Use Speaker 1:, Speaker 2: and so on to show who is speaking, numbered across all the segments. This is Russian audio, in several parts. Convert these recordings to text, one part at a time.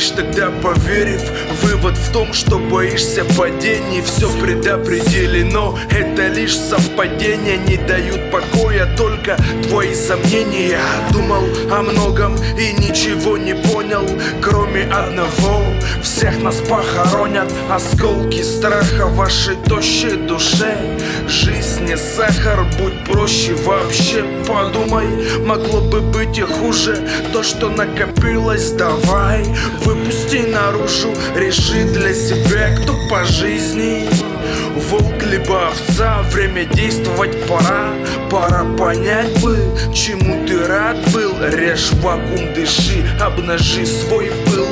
Speaker 1: лишь тогда поверив. Вывод в том, что боишься падений. Все предопределено, это лишь совпадения. Не дают покоя только твои сомнения. Думал о многом и ничего не понял, кроме одного: всех нас похоронят осколки страха в вашей тощей душе. Жизнь не сахар, будь проще вообще. Подумай, могло бы быть и хуже. То, что накопилось, давай выпусти наружу. Реши для себя, кто по жизни волк либо овца. Время действовать пора. Пора понять бы, чему ты рад был. Режь вакуум, дыши, обнажи свой пыл.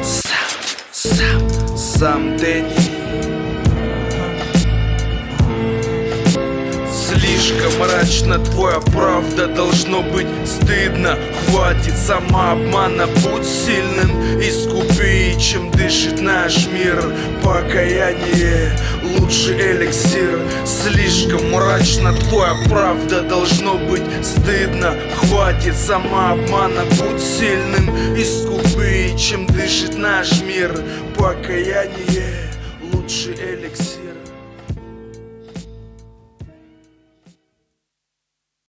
Speaker 1: Сам Дэнни. Слишком мрачно твоя правда, должно быть стыдно. Хватит самообмана, будь сильным. Искупи, чем дышит наш мир. Покаяние — лучший эликсир. Слишком мрачно твоя правда, должно быть стыдно. Хватит самообмана, будь сильным. Искупи, чем дышит наш мир. Покаяние — лучший эликсир.